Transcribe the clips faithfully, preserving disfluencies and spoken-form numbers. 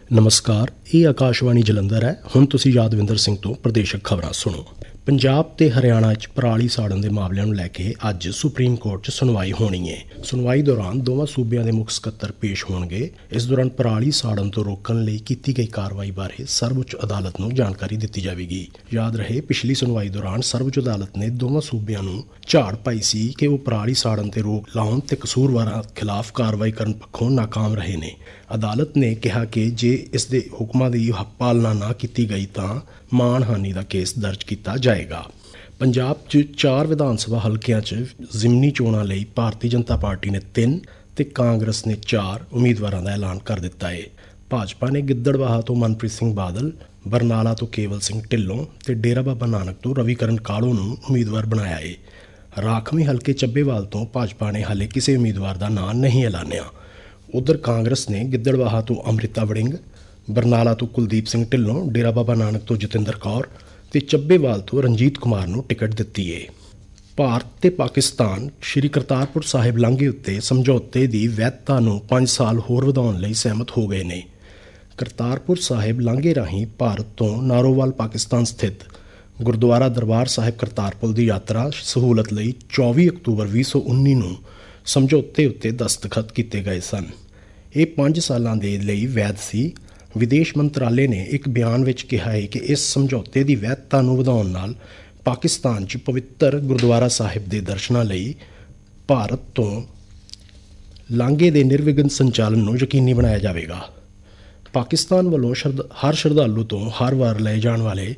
ਨਮਸਕਾਰ, ਇਹ ਆਕਾਸ਼ਵਾਣੀ ਜਲੰਧਰ ਹੈ। ਹੁਣ ਤੁਸੀਂ ਯਾਦਵਿੰਦਰ ਸਿੰਘ ਤੋਂ ਪ੍ਰਦੇਸ਼ਕ ਖਬਰਾਂ ਸੁਣੋ। ਪੰਜਾਬ ਤੇ ਹਰਿਆਣਾ 'ਚ ਪਰਾਲੀ ਸਾੜਨ ਦੇ ਮਾਮਲਿਆਂ ਨੂੰ ਲੈ ਕੇ ਅੱਜ ਸੁਪਰੀਮ ਕੋਰਟ 'ਚ ਸੁਣਵਾਈ ਹੋਣੀ ਹੈ। ਸੁਣਵਾਈ ਦੌਰਾਨ ਦੋਵਾਂ ਸੂਬਿਆਂ ਦੇ ਮੁੱਖ ਸਕੱਤਰ ਪੇਸ਼ ਹੋਣਗੇ। ਇਸ ਦੌਰਾਨ ਪਰਾਲੀ ਸਾੜਨ ਤੋਂ ਰੋਕਣ ਲਈ ਕੀਤੀ ਗਈ ਕਾਰਵਾਈ ਬਾਰੇ ਸਰਵਉੱਚ ਅਦਾਲਤ ਨੂੰ ਜਾਣਕਾਰੀ ਦਿੱਤੀ ਜਾਵੇਗੀ। ਯਾਦ ਰਹੇ, ਪਿਛਲੀ ਸੁਣਵਾਈ ਦੌਰਾਨ ਸਰਵਉੱਚ ਅਦਾਲਤ ਨੇ ਦੋਵਾਂ ਸੂਬਿਆਂ ਨੂੰ ਝਾੜ ਪਾਈ ਸੀ ਕਿ ਉਹ ਪਰਾਲੀ ਸਾੜਨ ਤੇ ਰੋਕ ਲਾਉਣ ਤੇ ਕਸੂਰਵਾਰਾਂ ਖਿਲਾਫ ਕਾਰਵਾਈ ਕਰਨ ਪੱਖੋਂ ਨਾਕਾਮ ਰਹੇ ਨੇ। ਅਦਾਲਤ ਨੇ ਕਿਹਾ ਕਿ ਜੇ ਇਸ ਦੇ ਹੁਕਮਾਂ ਦੀ ਪਾਲਣਾ ਨਾ ਕੀਤੀ ਗਈ ਤਾਂ ਮਾਣਹਾਨੀ ਦਾ ਕੇਸ ਦਰਜ ਕੀਤਾ ਜਾਏਗਾ। ਪੰਜਾਬ 'ਚ ਚਾਰ ਵਿਧਾਨ ਸਭਾ ਹਲਕਿਆਂ 'ਚ ਜ਼ਿਮਨੀ ਚੋਣਾਂ ਲਈ ਭਾਰਤੀ ਜਨਤਾ ਪਾਰਟੀ ਨੇ ਤਿੰਨ ਤੇ ਕਾਂਗਰਸ ਨੇ ਚਾਰ ਉਮੀਦਵਾਰਾਂ ਦਾ ਐਲਾਨ ਕਰ ਦਿੱਤਾ ਹੈ। ਭਾਜਪਾ ਨੇ ਗਿੱਦੜਬਾਹਾ ਤੋਂ ਮਨਪ੍ਰੀਤ ਸਿੰਘ ਬਾਦਲ, ਬਰਨਾਲਾ ਤੋਂ ਕੇਵਲ ਸਿੰਘ ਢਿੱਲੋਂ ਤੇ ਡੇਰਾ ਬਾਬਾ ਨਾਨਕ ਤੋਂ ਰਵੀਕਰਨ ਕਾਲੂ ਨੂੰ ਉਮੀਦਵਾਰ ਬਣਾਇਆ ਹੈ। ਰਾਖਵੇਂ ਹਲਕੇ ਚੱਬੇਵਾਲ ਤੋਂ ਭਾਜਪਾ ਨੇ ਹਾਲੇ ਕਿਸੇ ਉਮੀਦਵਾਰ ਦਾ ਨਾਂ ਨਹੀਂ ਐਲਾਨਿਆ। ਉਧਰ ਕਾਂਗਰਸ ਨੇ ਗਿੱਦੜਬਾਹਾ ਤੋਂ ਅੰਮ੍ਰਿਤਾ ਵੜਿੰਗ, ਬਰਨਾਲਾ ਤੋਂ ਕੁਲਦੀਪ ਸਿੰਘ ਢਿੱਲੋਂ, ਡੇਰਾ ਬਾਬਾ ਨਾਨਕ ਤੋਂ ਜਤਿੰਦਰ ਕੌਰ ਤੇ ਚੱਬੇਵਾਲ ਤੋਂ ਰਣਜੀਤ ਕੁਮਾਰ ਨੂੰ ਟਿਕਟ ਦਿੱਤੀ ਹੈ। ਭਾਰਤ ਤੇ ਪਾਕਿਸਤਾਨ ਸ਼੍ਰੀ ਕਰਤਾਰਪੁਰ ਸਾਹਿਬ ਲਾਂਘੇ ਉੱਤੇ ਸਮਝੌਤੇ ਦੀ ਵੈਧਤਾ ਨੂੰ ਪੰਜ ਸਾਲ ਹੋਰ ਵਧਾਉਣ ਲਈ ਸਹਿਮਤ ਹੋ ਗਏ ਨੇ। ਕਰਤਾਰਪੁਰ ਸਾਹਿਬ ਲਾਂਘੇ ਰਾਹੀਂ ਭਾਰਤ ਤੋਂ ਨਾਰੋਵਾਲ ਪਾਕਿਸਤਾਨ ਸਥਿਤ ਗੁਰਦੁਆਰਾ ਦਰਬਾਰ ਸਾਹਿਬ ਕਰਤਾਰਪੁਰ ਦੀ ਯਾਤਰਾ ਸਹੂਲਤ ਲਈ ਚੌਵੀ ਅਕਤੂਬਰ ਵੀਹ ਸੌ ਉੱਨੀ ਨੂੰ ਸਮਝੌਤੇ ਉੱਤੇ ਦਸਤਖਤ ਕੀਤੇ ਗਏ ਸਨ। ਇਹ ਪੰਜ ਸਾਲਾਂ ਦੇ ਲਈ ਵੈਧ ਸੀ। ਵਿਦੇਸ਼ ਮੰਤਰਾਲੇ ਨੇ ਇੱਕ ਬਿਆਨ ਵਿੱਚ ਕਿਹਾ ਹੈ ਕਿ ਇਸ ਸਮਝੌਤੇ ਦੀ ਵੈਧਤਾ ਨੂੰ ਵਧਾਉਣ ਨਾਲ ਪਾਕਿਸਤਾਨ 'ਚ ਪਵਿੱਤਰ ਗੁਰਦੁਆਰਾ ਸਾਹਿਬ ਦੇ ਦਰਸ਼ਨਾਂ ਲਈ ਭਾਰਤ ਤੋਂ ਲਾਂਘੇ ਦੇ ਨਿਰਵਿਘਨ ਸੰਚਾਲਨ ਨੂੰ ਯਕੀਨੀ ਬਣਾਇਆ ਜਾਵੇਗਾ। ਪਾਕਿਸਤਾਨ ਵੱਲੋਂ ਸ਼ਰਦ ਹਰ ਸ਼ਰਧਾਲੂ ਤੋਂ ਹਰ ਵਾਰ ਲਏ ਜਾਣ ਵਾਲੇ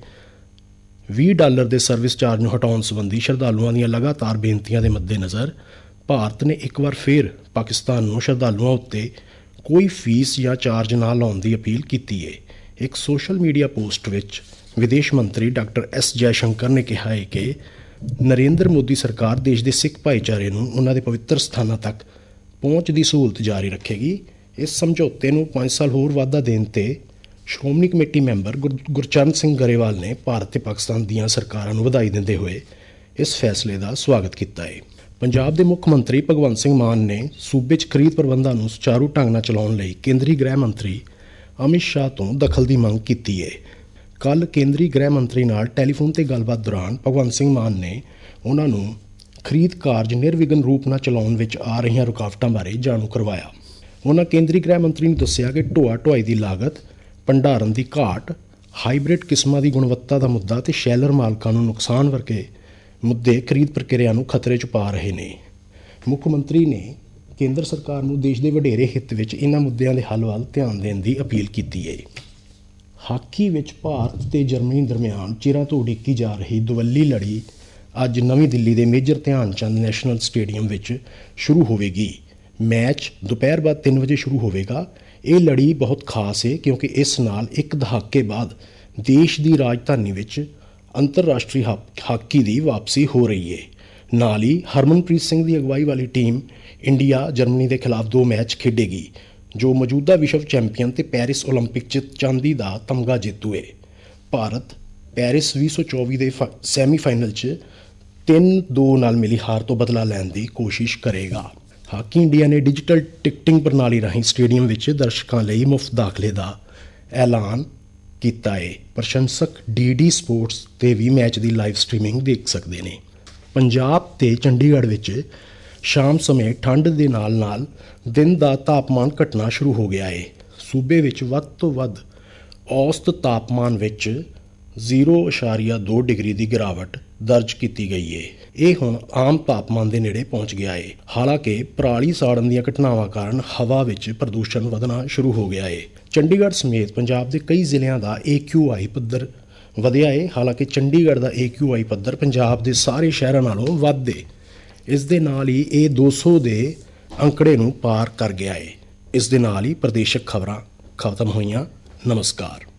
ਵੀਹ ਡਾਲਰ ਦੇ ਸਰਵਿਸ ਚਾਰਜ ਨੂੰ ਹਟਾਉਣ ਸੰਬੰਧੀ ਸ਼ਰਧਾਲੂਆਂ ਦੀਆਂ ਲਗਾਤਾਰ ਬੇਨਤੀਆਂ ਦੇ ਮੱਦੇਨਜ਼ਰ ਭਾਰਤ ਨੇ ਇੱਕ ਵਾਰ ਫਿਰ ਪਾਕਿਸਤਾਨ ਨੂੰ ਸ਼ਰਧਾਲੂਆਂ ਉੱਤੇ ਕੋਈ ਫੀਸ ਜਾਂ ਚਾਰਜ ਨਾ ਲਾਉਣ ਦੀ ਅਪੀਲ ਕੀਤੀ ਹੈ। ਇੱਕ ਸੋਸ਼ਲ ਮੀਡੀਆ ਪੋਸਟ ਵਿੱਚ ਵਿਦੇਸ਼ ਮੰਤਰੀ ਡਾਕਟਰ ਐਸ ਜੈਸ਼ੰਕਰ ਨੇ ਕਿਹਾ ਹੈ ਕਿ ਨਰਿੰਦਰ ਮੋਦੀ ਸਰਕਾਰ ਦੇਸ਼ ਦੇ ਸਿੱਖ ਭਾਈਚਾਰੇ ਨੂੰ ਉਹਨਾਂ ਦੇ ਪਵਿੱਤਰ ਸਥਾਨਾਂ ਤੱਕ ਪਹੁੰਚ ਦੀ ਸਹੂਲਤ ਜਾਰੀ ਰੱਖੇਗੀ। ਇਸ ਸਮਝੌਤੇ ਨੂੰ ਪੰਜ ਸਾਲ ਹੋਰ ਵਾਧਾ ਦੇਣ ਤੇ ਸ਼੍ਰੋਮਣੀ ਕਮੇਟੀ ਮੈਂਬਰ ਗੁਰ ਗੁਰਚਰਨ ਸਿੰਘ ਗਰੇਵਾਲ ਨੇ ਭਾਰਤ ਤੇ ਪਾਕਿਸਤਾਨ ਦੀਆਂ ਸਰਕਾਰਾਂ ਨੂੰ ਵਧਾਈ ਦਿੰਦੇ ਹੋਏ ਇਸ ਫੈਸਲੇ ਦਾ ਸਵਾਗਤ ਕੀਤਾ ਹੈ। ਪੰਜਾਬ ਦੇ ਮੁੱਖ ਮੰਤਰੀ ਭਗਵੰਤ ਸਿੰਘ ਮਾਨ ਨੇ ਸੂਬੇ 'ਚ ਖਰੀਦ ਪ੍ਰਬੰਧਾਂ ਨੂੰ ਸੁਚਾਰੂ ਢੰਗ ਨਾਲ ਚਲਾਉਣ ਲਈ ਕੇਂਦਰੀ ਗ੍ਰਹਿ ਮੰਤਰੀ ਅਮਿਤ ਸ਼ਾਹ ਤੋਂ ਦਖਲ ਦੀ ਮੰਗ ਕੀਤੀ ਹੈ। ਕੱਲ੍ਹ ਕੇਂਦਰੀ ਗ੍ਰਹਿ ਮੰਤਰੀ ਨਾਲ ਟੈਲੀਫੋਨ 'ਤੇ ਗੱਲਬਾਤ ਦੌਰਾਨ ਭਗਵੰਤ ਸਿੰਘ ਮਾਨ ਨੇ ਉਹਨਾਂ ਨੂੰ ਖਰੀਦ ਕਾਰਜ ਨਿਰਵਿਘਨ ਰੂਪ ਨਾਲ ਚਲਾਉਣ ਵਿੱਚ ਆ ਰਹੀਆਂ ਰੁਕਾਵਟਾਂ ਬਾਰੇ ਜਾਣੂ ਕਰਵਾਇਆ। ਉਹਨਾਂ ਕੇਂਦਰੀ ਗ੍ਰਹਿ ਮੰਤਰੀ ਨੂੰ ਦੱਸਿਆ ਕਿ ਢੋਆ ਢੁਆਈ ਦੀ ਲਾਗਤ, ਭੰਡਾਰਨ ਦੀ ਘਾਟ, ਹਾਈਬ੍ਰਿਡ ਕਿਸਮਾਂ ਦੀ ਗੁਣਵੱਤਾ ਦਾ ਮੁੱਦਾ ਤੇ ਸ਼ੈਲਰ ਮਾਲਕਾਂ ਨੂੰ ਨੁਕਸਾਨ ਵਰਗੇ ਮੁੱਦੇ ਖਰੀਦ ਪ੍ਰਕਿਰਿਆ ਨੂੰ ਖਤਰੇ 'ਚ ਪਾ ਰਹੇ ਨੇ। ਮੁੱਖ ਮੰਤਰੀ ਨੇ ਕੇਂਦਰ ਸਰਕਾਰ ਨੂੰ ਦੇਸ਼ ਦੇ ਵਡੇਰੇ ਹਿੱਤ ਵਿੱਚ ਇਹਨਾਂ ਮੁੱਦਿਆਂ ਦੇ ਹੱਲ ਵੱਲ ਧਿਆਨ ਦੇਣ ਦੀ ਅਪੀਲ ਕੀਤੀ ਹੈ। ਹਾਕੀ ਵਿੱਚ ਭਾਰਤ ਤੇ ਜਰਮਨੀ ਦਰਮਿਆਨ ਚਿਰਾਂ ਤੋਂ ਉਡੀਕੀ ਜਾ ਰਹੀ ਦੁਵੱਲੀ ਲੜੀ ਅੱਜ ਨਵੀਂ ਦਿੱਲੀ ਦੇ ਮੇਜਰ ਧਿਆਨ ਚੰਦ ਨੈਸ਼ਨਲ ਸਟੇਡੀਅਮ ਵਿੱਚ ਸ਼ੁਰੂ ਹੋਵੇਗੀ। ਮੈਚ ਦੁਪਹਿਰ ਬਾਅਦ ਤਿੰਨ ਵਜੇ ਸ਼ੁਰੂ ਹੋਵੇਗਾ। ਇਹ ਲੜੀ ਬਹੁਤ ਖਾਸ ਹੈ ਕਿਉਂਕਿ ਇਸ ਨਾਲ ਇੱਕ ਦਹਾਕੇ ਬਾਅਦ ਦੇਸ਼ ਦੀ ਰਾਜਧਾਨੀ ਵਿੱਚ ਅੰਤਰਰਾਸ਼ਟਰੀ ਹਾਕੀ ਦੀ ਵਾਪਸੀ ਹੋ ਰਹੀ ਹੈ। ਨਾਲ ਹੀ ਹਰਮਨਪ੍ਰੀਤ ਸਿੰਘ ਦੀ ਅਗਵਾਈ ਵਾਲੀ ਟੀਮ ਇੰਡੀਆ ਜਰਮਨੀ ਦੇ ਖਿਲਾਫ ਦੋ ਮੈਚ ਖੇਡੇਗੀ, ਜੋ ਮੌਜੂਦਾ ਵਿਸ਼ਵ ਚੈਂਪੀਅਨ ਤੇ ਪੈਰਿਸ ਓਲੰਪਿਕ 'ਚ ਚਾਂਦੀ ਦਾ ਤਮਗਾ ਜੇਤੂ ਹੈ। ਭਾਰਤ ਪੈਰਿਸ ਵੀਹ ਸੌ ਚੌਵੀ ਦੇ ਸੈਮੀਫਾਈਨਲ 'ਚ ਤਿੰਨ ਦੋ ਨਾਲ ਮਿਲੀ ਹਾਰ ਤੋਂ ਬਦਲਾ ਲੈਣ ਦੀ ਕੋਸ਼ਿਸ਼ ਕਰੇਗਾ। ਹਾਕੀ ਇੰਡੀਆ ਨੇ ਡਿਜੀਟਲ ਟਿਕਟਿੰਗ ਪ੍ਰਣਾਲੀ ਰਾਹੀਂ ਸਟੇਡੀਅਮ ਵਿੱਚ ਦਰਸ਼ਕਾਂ ਲਈ ਮੁਫਤ ਦਾਖਲੇ ਦਾ ਐਲਾਨ ਕੀਤਾ ਹੈ। ਪ੍ਰਸ਼ੰਸਕ ਡੀ ਡੀ ਸਪੋਰਟਸ 'ਤੇ ਵੀ ਮੈਚ ਦੀ ਲਾਈਵ ਸਟ੍ਰੀਮਿੰਗ ਦੇਖ ਸਕਦੇ ਨੇ। ਪੰਜਾਬ ਤੇ ਚੰਡੀਗੜ੍ਹ ਵਿੱਚ ਸ਼ਾਮ ਸਮੇਂ ਠੰਡ ਦੇ ਨਾਲ ਨਾਲ ਦਿਨ ਦਾ ਤਾਪਮਾਨ ਘਟਣਾ ਸ਼ੁਰੂ ਹੋ ਗਿਆ ਹੈ। ਸੂਬੇ ਵਿੱਚ ਵੱਧ ਤੋਂ ਵੱਧ ਔਸਤ ਤਾਪਮਾਨ ਵਿੱਚ ਜ਼ੀਰੋ ਇਸ਼ਾਰੀਆ ਦੋ ਡਿਗਰੀ ਦੀ ਗਿਰਾਵਟ ਦਰਜ ਕੀਤੀ ਗਈ ਹੈ। ਇਹ ਹੁਣ ਆਮ ਤਾਪਮਾਨ ਦੇ ਨੇੜੇ ਪਹੁੰਚ ਗਿਆ ਹੈ। ਹਾਲਾਂਕਿ ਪਰਾਲੀ ਸਾੜਨ ਦੀਆਂ ਘਟਨਾਵਾਂ ਕਾਰਨ ਹਵਾ ਵਿੱਚ ਪ੍ਰਦੂਸ਼ਣ ਵਧਣਾ ਸ਼ੁਰੂ ਹੋ ਗਿਆ ਹੈ। ਚੰਡੀਗੜ੍ਹ ਸਮੇਤ ਪੰਜਾਬ ਦੇ ਕਈ ਜ਼ਿਲ੍ਹਿਆਂ ਦਾ ਏ ਕਿਊ ਆਈ ਪੱਧਰ ਵਧਿਆ ਹੈ। ਹਾਲਾਂਕਿ ਚੰਡੀਗੜ੍ਹ ਦਾ ਏ ਕਿਊ ਆਈ ਪੱਧਰ ਪੰਜਾਬ ਦੇ ਸਾਰੇ ਸ਼ਹਿਰਾਂ ਨਾਲੋਂ ਵੱਧ ਹੈ। ਇਸ ਦੇ ਨਾਲ ਹੀ ਇਹ ਦੋ ਸੌ ਦੇ ਅੰਕੜੇ ਨੂੰ ਪਾਰ ਕਰ ਗਿਆ ਹੈ। ਇਸ ਦੇ ਨਾਲ ਹੀ ਪ੍ਰਦੇਸ਼ਕ ਖਬਰਾਂ ਖਤਮ ਹੋਈਆਂ। ਨਮਸਕਾਰ।